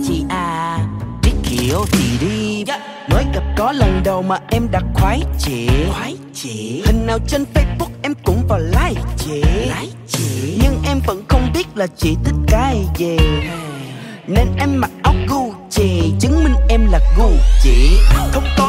chị à, biết kiểu thì đi. Mới gặp có lần đầu mà em đã khoái chị. Hình nào trên Facebook em cũng vào like chị. Nhưng em vẫn không biết là chị thích cái gì, nên em mặc áo Gucci chứng minh em là gu chị. Không